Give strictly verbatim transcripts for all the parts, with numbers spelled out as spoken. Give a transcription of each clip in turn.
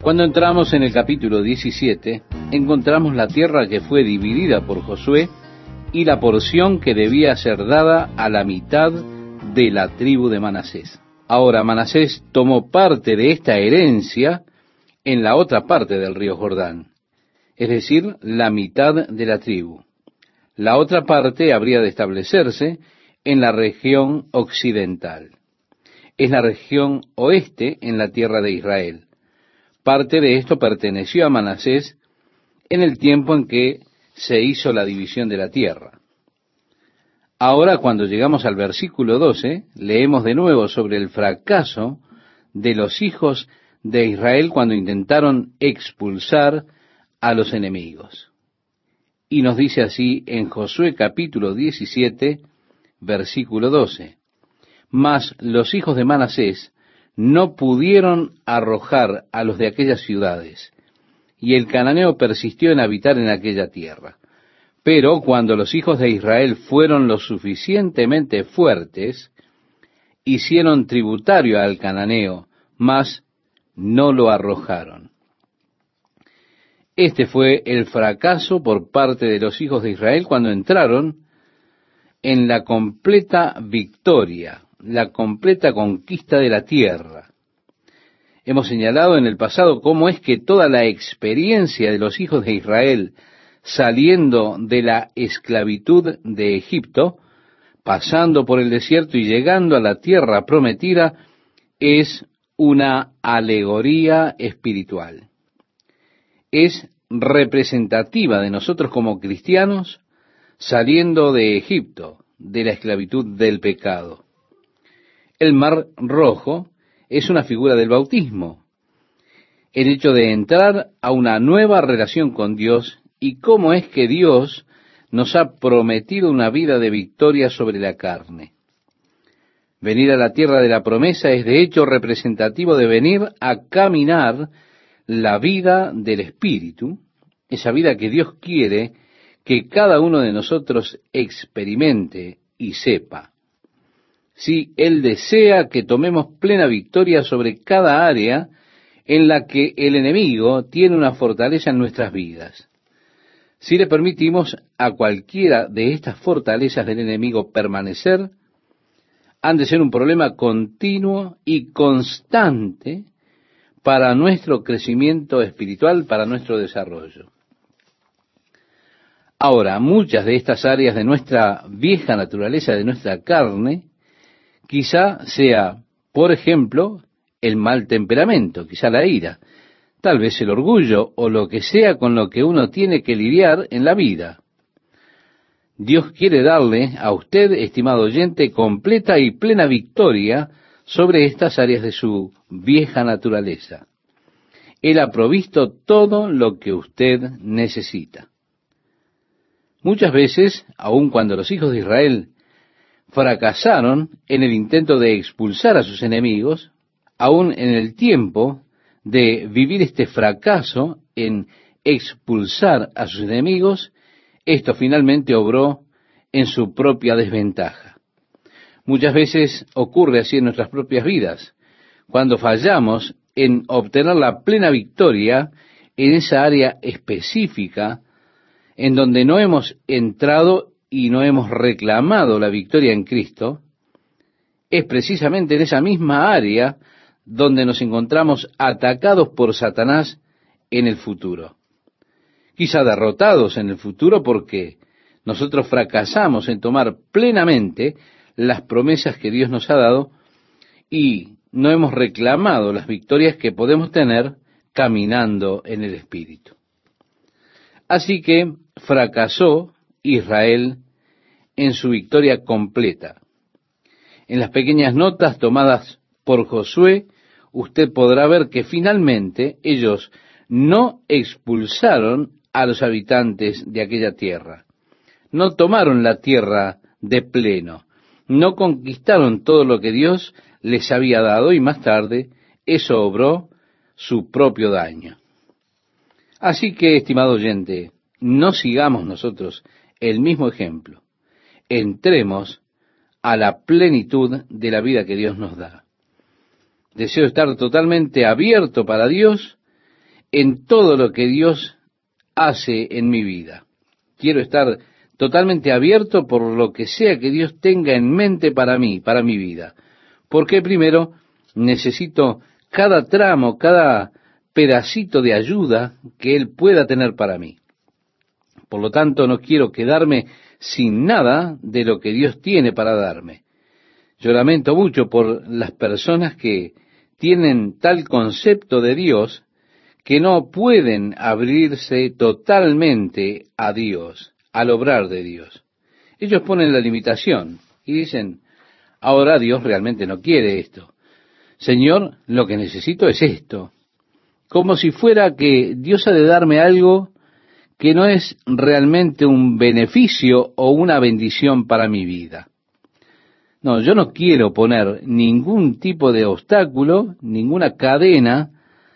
Cuando entramos en el capítulo diecisiete, encontramos la tierra que fue dividida por Josué y la porción que debía ser dada a la mitad de la tribu de Manasés. Ahora, Manasés tomó parte de esta herencia en la otra parte del río Jordán, es decir, la mitad de la tribu. La otra parte habría de establecerse en la región occidental. Es la región oeste en la tierra de Israel. Parte de esto perteneció a Manasés en el tiempo en que se hizo la división de la tierra. Ahora, cuando llegamos al versículo doce, leemos de nuevo sobre el fracaso de los hijos de Israel cuando intentaron expulsar a los enemigos. Y nos dice así en Josué capítulo diecisiete, versículo doce. Mas los hijos de Manasés no pudieron arrojar a los de aquellas ciudades, y el cananeo persistió en habitar en aquella tierra. Pero cuando los hijos de Israel fueron lo suficientemente fuertes, hicieron tributario al cananeo, mas no lo arrojaron. Este fue el fracaso por parte de los hijos de Israel cuando entraron en la completa victoria, la completa conquista de la tierra. Hemos señalado en el pasado cómo es que toda la experiencia de los hijos de Israel saliendo de la esclavitud de Egipto, pasando por el desierto y llegando a la tierra prometida, es una alegoría espiritual. Es representativa de nosotros como cristianos saliendo de Egipto, de la esclavitud del pecado. El Mar Rojo es una figura del bautismo, el hecho de entrar a una nueva relación con Dios y cómo es que Dios nos ha prometido una vida de victoria sobre la carne. Venir a la tierra de la promesa es de hecho representativo de venir a caminar la vida del Espíritu, esa vida que Dios quiere que cada uno de nosotros experimente y sepa. Si Él desea que tomemos plena victoria sobre cada área en la que el enemigo tiene una fortaleza en nuestras vidas. Si le permitimos a cualquiera de estas fortalezas del enemigo permanecer, han de ser un problema continuo y constante para nuestro crecimiento espiritual, para nuestro desarrollo. Ahora, muchas de estas áreas de nuestra vieja naturaleza, de nuestra carne, quizá sea, por ejemplo, el mal temperamento, quizá la ira, tal vez el orgullo o lo que sea con lo que uno tiene que lidiar en la vida. Dios quiere darle a usted, estimado oyente, completa y plena victoria sobre estas áreas de su vieja naturaleza. Él ha provisto todo lo que usted necesita. Muchas veces, aun cuando los hijos de Israel fracasaron en el intento de expulsar a sus enemigos, aun en el tiempo de vivir este fracaso en expulsar a sus enemigos, esto finalmente obró en su propia desventaja. Muchas veces ocurre así en nuestras propias vidas, cuando fallamos en obtener la plena victoria en esa área específica en donde no hemos entrado y no hemos reclamado la victoria en Cristo, es precisamente en esa misma área donde nos encontramos atacados por Satanás en el futuro. Quizá derrotados en el futuro porque nosotros fracasamos en tomar plenamente las promesas que Dios nos ha dado y no hemos reclamado las victorias que podemos tener caminando en el Espíritu. Así que fracasó Israel en su victoria completa. En las pequeñas notas tomadas por Josué, usted podrá ver que finalmente ellos no expulsaron a los habitantes de aquella tierra. No tomaron la tierra de pleno. No conquistaron todo lo que Dios les había dado y más tarde eso obró su propio daño. Así que, estimado oyente, no sigamos nosotros el mismo ejemplo. Entremos a la plenitud de la vida que Dios nos da. Deseo estar totalmente abierto para Dios, en todo lo que Dios hace en mi vida. Quiero estar totalmente abierto por lo que sea que Dios tenga en mente para mí, para mi vida. Porque primero necesito cada tramo, cada pedacito de ayuda que Él pueda tener para mí. Por lo tanto, no quiero quedarme sin nada de lo que Dios tiene para darme. Yo lamento mucho por las personas que tienen tal concepto de Dios que no pueden abrirse totalmente a Dios, al obrar de Dios. Ellos ponen la limitación y dicen, ahora Dios realmente no quiere esto. Señor, lo que necesito es esto. Como si fuera que Dios ha de darme algo que no es realmente un beneficio o una bendición para mi vida. No, yo no quiero poner ningún tipo de obstáculo, ninguna cadena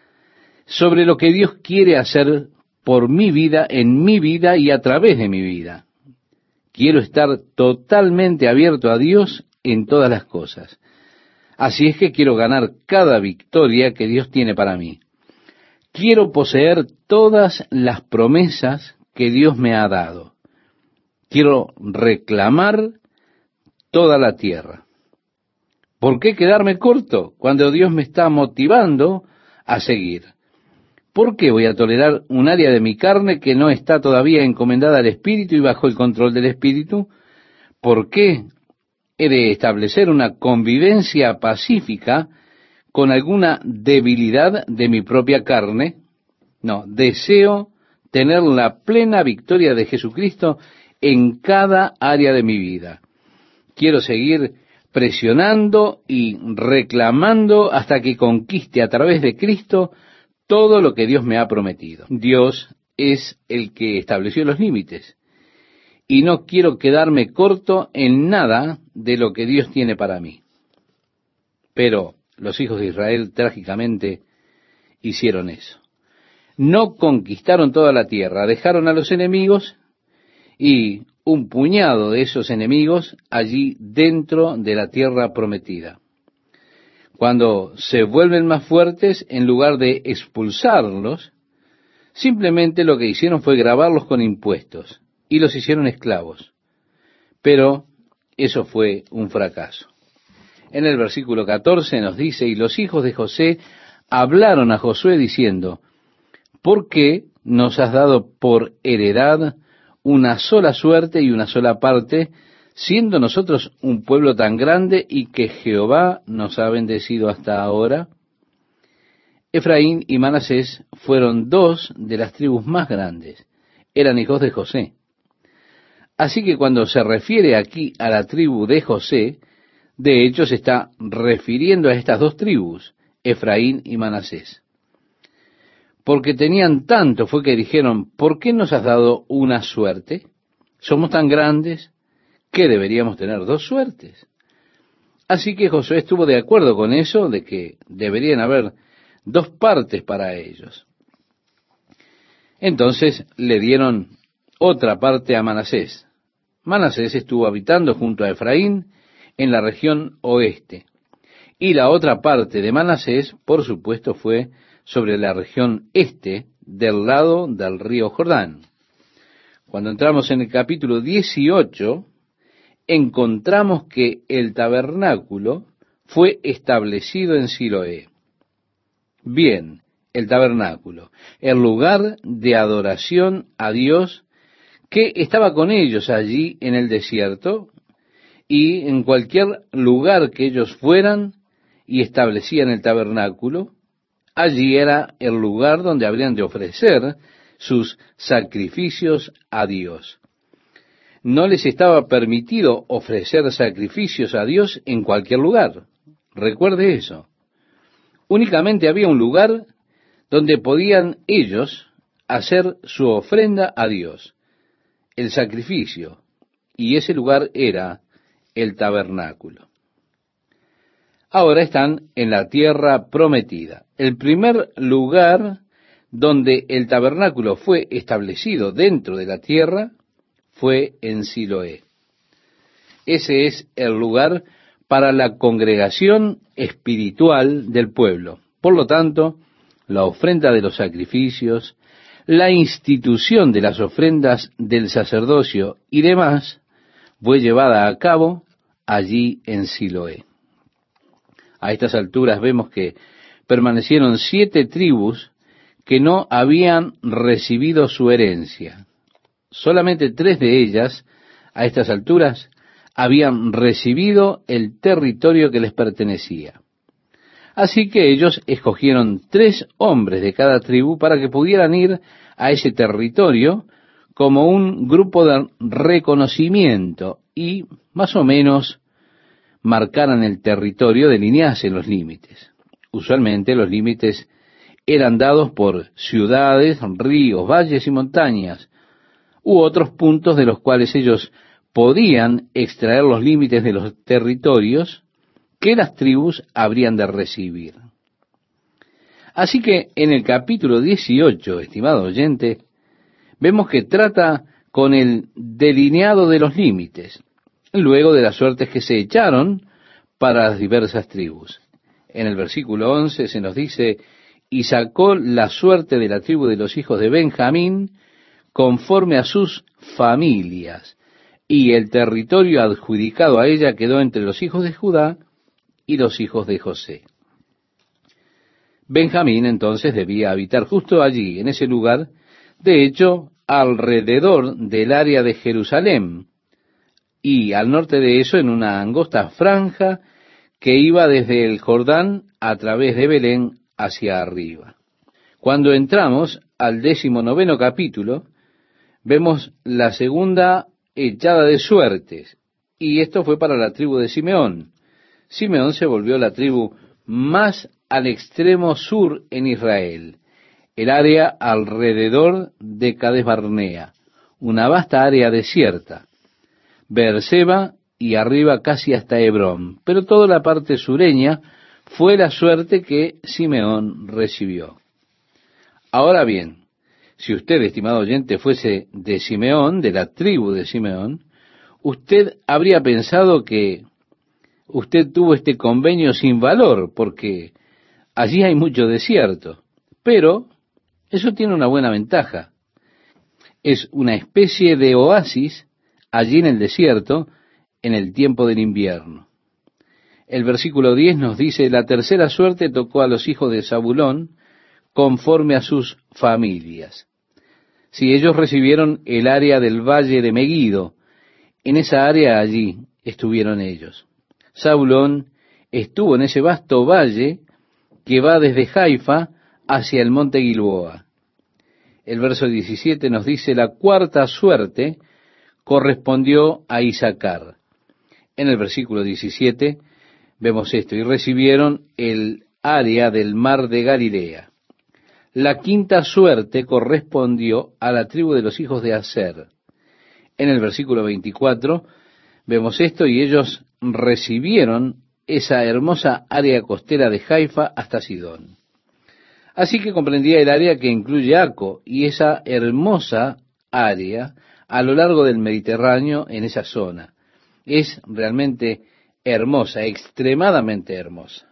sobre lo que Dios quiere hacer por mi vida, en mi vida y a través de mi vida. Quiero estar totalmente abierto a Dios en todas las cosas. Así es que quiero ganar cada victoria que Dios tiene para mí. Quiero poseer todas las promesas que Dios me ha dado. Quiero reclamar toda la tierra. ¿Por qué quedarme corto cuando Dios me está motivando a seguir? ¿Por qué voy a tolerar un área de mi carne que no está todavía encomendada al Espíritu y bajo el control del Espíritu? ¿Por qué he de establecer una convivencia pacífica con alguna debilidad de mi propia carne? No, deseo tener la plena victoria de Jesucristo en cada área de mi vida. Quiero seguir presionando y reclamando hasta que conquiste a través de Cristo todo lo que Dios me ha prometido. Dios es el que estableció los límites y no quiero quedarme corto en nada de lo que Dios tiene para mí. Pero los hijos de Israel trágicamente hicieron eso. No conquistaron toda la tierra, dejaron a los enemigos y un puñado de esos enemigos allí dentro de la tierra prometida. Cuando se vuelven más fuertes, en lugar de expulsarlos, simplemente lo que hicieron fue gravarlos con impuestos y los hicieron esclavos. Pero eso fue un fracaso. En el versículo catorce nos dice, y los hijos de José hablaron a Josué diciendo, ¿por qué nos has dado por heredad una sola suerte y una sola parte, siendo nosotros un pueblo tan grande y que Jehová nos ha bendecido hasta ahora? Efraín y Manasés fueron dos de las tribus más grandes, eran hijos de José. Así que cuando se refiere aquí a la tribu de José, de hecho se está refiriendo a estas dos tribus, Efraín y Manasés. Porque tenían tanto fue que dijeron, ¿por qué nos has dado una suerte? Somos tan grandes que deberíamos tener dos suertes. Así que Josué estuvo de acuerdo con eso, de que deberían haber dos partes para ellos. Entonces le dieron otra parte a Manasés. Manasés estuvo habitando junto a Efraín en la región oeste. Y la otra parte de Manasés, por supuesto, fue sobre la región este del lado del río Jordán. Cuando entramos en el capítulo dieciocho, encontramos que el tabernáculo fue establecido en Siloé. Bien, el tabernáculo, el lugar de adoración a Dios que estaba con ellos allí en el desierto, y en cualquier lugar que ellos fueran y establecían el tabernáculo, allí era el lugar donde habrían de ofrecer sus sacrificios a Dios. No les estaba permitido ofrecer sacrificios a Dios en cualquier lugar. Recuerde eso. Únicamente había un lugar donde podían ellos hacer su ofrenda a Dios, el sacrificio, y ese lugar era el tabernáculo. Ahora están en la tierra prometida. El primer lugar donde el tabernáculo fue establecido dentro de la tierra fue en Siloé. Ese es el lugar para la congregación espiritual del pueblo. Por lo tanto, la ofrenda de los sacrificios, la institución de las ofrendas del sacerdocio y demás, fue llevada a cabo allí en Siloé. A estas alturas vemos que permanecieron siete tribus que no habían recibido su herencia. Solamente tres de ellas, a estas alturas, habían recibido el territorio que les pertenecía. Así que ellos escogieron tres hombres de cada tribu para que pudieran ir a ese territorio como un grupo de reconocimiento y más o menos marcaran el territorio, delineasen los límites. Usualmente los límites eran dados por ciudades, ríos, valles y montañas, u otros puntos de los cuales ellos podían extraer los límites de los territorios que las tribus habrían de recibir. Así que en el capítulo dieciocho, estimado oyente, vemos que trata con el delineado de los límites, luego de las suertes que se echaron para las diversas tribus. En el versículo once se nos dice, y sacó la suerte de la tribu de los hijos de Benjamín conforme a sus familias, y el territorio adjudicado a ella quedó entre los hijos de Judá y los hijos de José. Benjamín entonces debía habitar justo allí, en ese lugar, de hecho, alrededor del área de Jerusalén, y al norte de eso en una angosta franja que iba desde el Jordán a través de Belén hacia arriba. Cuando entramos al décimo noveno capítulo, vemos la segunda echada de suertes, y esto fue para la tribu de Simeón. Simeón se volvió la tribu más al extremo sur en Israel, el área alrededor de Cades Barnea, una vasta área desierta, Beerseba y arriba casi hasta Hebrón, pero toda la parte sureña fue la suerte que Simeón recibió. Ahora bien, si usted, estimado oyente, fuese de Simeón, de la tribu de Simeón, usted habría pensado que usted tuvo este convenio sin valor, porque allí hay mucho desierto. Pero eso tiene una buena ventaja. Es una especie de oasis allí en el desierto, en el tiempo del invierno. El versículo diez nos dice, la tercera suerte tocó a los hijos de Zabulón conforme a sus familias. Si ellos recibieron el área del valle de Meguido, en esa área allí estuvieron ellos. Zabulón estuvo en ese vasto valle que va desde Haifa hacia el monte Gilboa. El verso diecisiete nos dice, la cuarta suerte correspondió a Isaacar. En el versículo diecisiete vemos esto, y recibieron el área del mar de Galilea. La quinta suerte correspondió a la tribu de los hijos de Aser. En el versículo veinticuatro vemos esto, y ellos recibieron esa hermosa área costera de Haifa hasta Sidón. Así que comprendía el área que incluye Aco y esa hermosa área a lo largo del Mediterráneo en esa zona. Es realmente hermosa, extremadamente hermosa.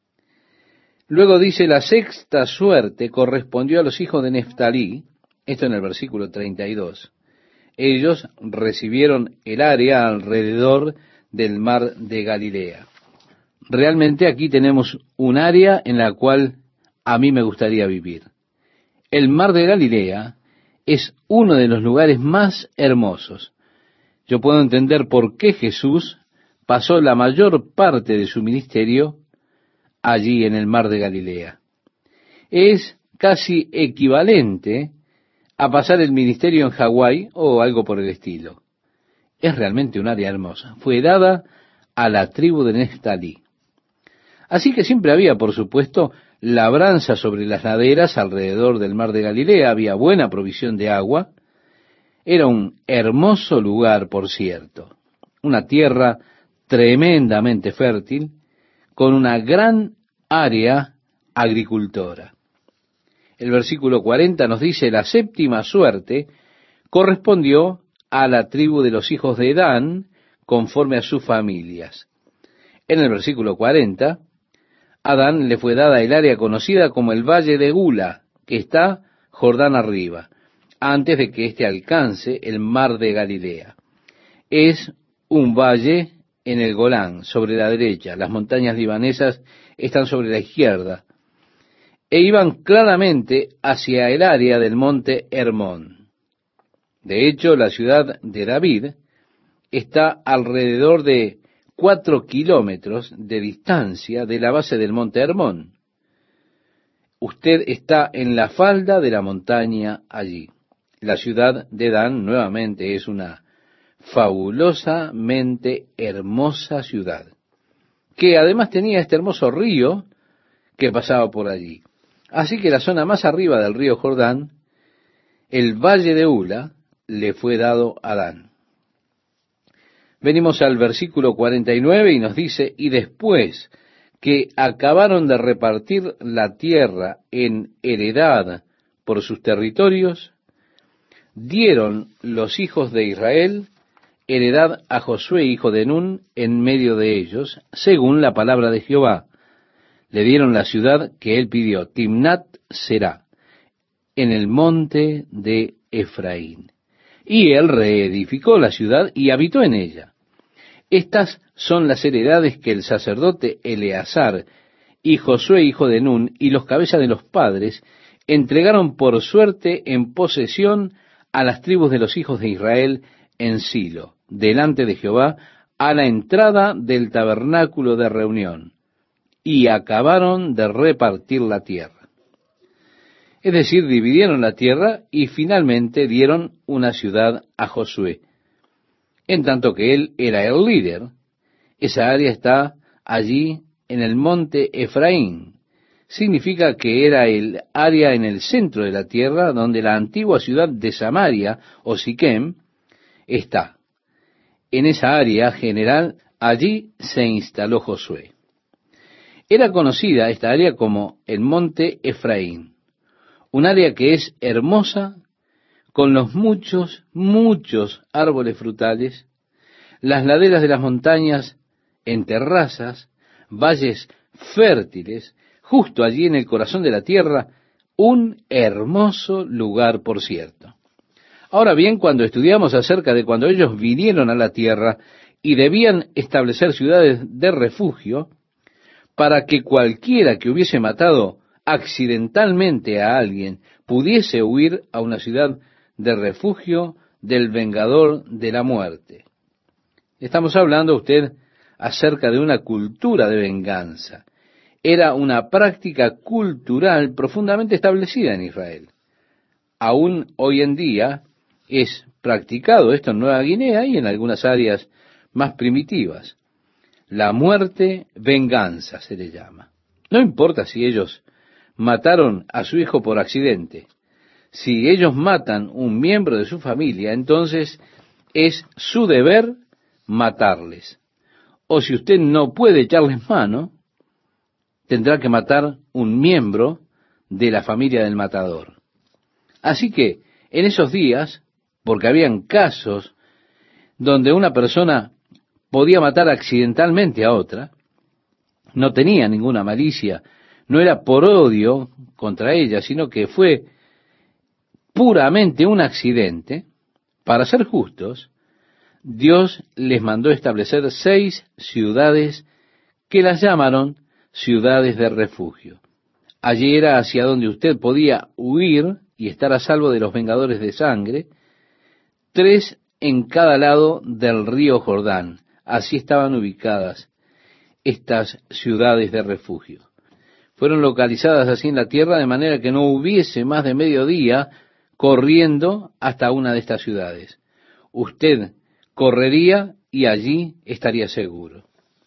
Luego dice, la sexta suerte correspondió a los hijos de Neftalí, esto en el versículo treinta y dos. Ellos recibieron el área alrededor del mar de Galilea. Realmente aquí tenemos un área en la cual a mí me gustaría vivir. El mar de Galilea es uno de los lugares más hermosos. Yo puedo entender por qué Jesús pasó la mayor parte de su ministerio allí en el mar de Galilea. Es casi equivalente a pasar el ministerio en Hawái o algo por el estilo. Es realmente un área hermosa. Fue dada a la tribu de Neftalí. Así que siempre había, por supuesto, labranza sobre las laderas alrededor del mar de Galilea, había buena provisión de agua. Era un hermoso lugar, por cierto, una tierra tremendamente fértil, con una gran área agricultora. El versículo cuarenta nos dice, la séptima suerte correspondió a la tribu de los hijos de Dan, conforme a sus familias. En el versículo cuarenta, A Dan le fue dada el área conocida como el Valle de Gula, que está Jordán arriba, antes de que éste alcance el mar de Galilea. Es un valle en el Golán, sobre la derecha. Las montañas libanesas están sobre la izquierda. E iban claramente hacia el área del monte Hermón. De hecho, la ciudad de David está alrededor de cuatro kilómetros de distancia de la base del monte Hermón. Usted está en la falda de la montaña allí. La ciudad de Dan, nuevamente, es una fabulosamente hermosa ciudad, que además tenía este hermoso río que pasaba por allí. Así que la zona más arriba del río Jordán, el valle de Ula, le fue dado a Dan. Venimos al versículo cuarenta y nueve y nos dice, y después que acabaron de repartir la tierra en heredad por sus territorios, dieron los hijos de Israel heredad a Josué, hijo de Nun, en medio de ellos, según la palabra de Jehová. Le dieron la ciudad que él pidió, Timnat Será, en el monte de Efraín. Y él reedificó la ciudad y habitó en ella. Estas son las heredades que el sacerdote Eleazar y Josué, hijo de Nun, y los cabezas de los padres, entregaron por suerte en posesión a las tribus de los hijos de Israel en Silo, delante de Jehová, a la entrada del tabernáculo de reunión, y acabaron de repartir la tierra. Es decir, dividieron la tierra y finalmente dieron una ciudad a Josué, en tanto que él era el líder. Esa área está allí en el monte Efraín. Significa que era el área en el centro de la tierra donde la antigua ciudad de Samaria o Siquem está. En esa área general, allí se instaló Josué. Era conocida esta área como el monte Efraín, un área que es hermosa, con los muchos, muchos árboles frutales, las laderas de las montañas en terrazas, valles fértiles, justo allí en el corazón de la tierra, un hermoso lugar, por cierto. Ahora bien, cuando estudiamos acerca de cuando ellos vinieron a la tierra y debían establecer ciudades de refugio, para que cualquiera que hubiese matado accidentalmente a alguien pudiese huir a una ciudad de refugio del vengador de la muerte. Estamos hablando, usted, acerca de una cultura de venganza. Era una práctica cultural profundamente establecida en Israel. Aún hoy en día es practicado esto en Nueva Guinea y en algunas áreas más primitivas. La muerte, venganza se le llama. No importa si ellos mataron a su hijo por accidente. Si ellos matan un miembro de su familia, entonces es su deber matarles. O si usted no puede echarles mano, tendrá que matar un miembro de la familia del matador. Así que en esos días, porque habían casos donde una persona podía matar accidentalmente a otra, no tenía ninguna malicia, no era por odio contra ella, sino que fue puramente un accidente. Para ser justos, Dios les mandó establecer seis ciudades que las llamaron ciudades de refugio. Allí era hacia donde usted podía huir y estar a salvo de los vengadores de sangre, tres en cada lado del río Jordán. Así estaban ubicadas estas ciudades de refugio. Fueron localizadas así en la tierra de manera que no hubiese más de medio día corriendo hasta una de estas ciudades. Usted correría y allí estaría seguro.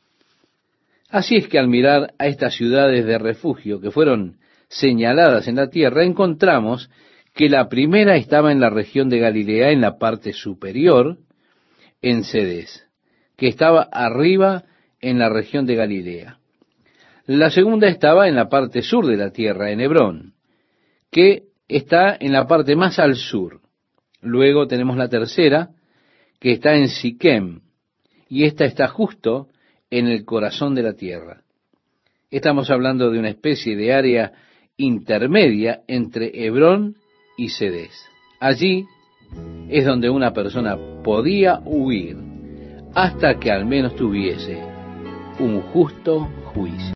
Así es que al mirar a estas ciudades de refugio que fueron señaladas en la tierra, encontramos que la primera estaba en la región de Galilea, en la parte superior, en Cedes, que estaba arriba en la región de Galilea. La segunda estaba en la parte sur de la tierra, en Hebrón, que está en la parte más al sur. Luego tenemos la tercera, que está en Siquem, y esta está justo en el corazón de la tierra. Estamos hablando de una especie de área intermedia entre Hebrón y Sedés. Allí es donde una persona podía huir hasta que al menos tuviese un justo juicio.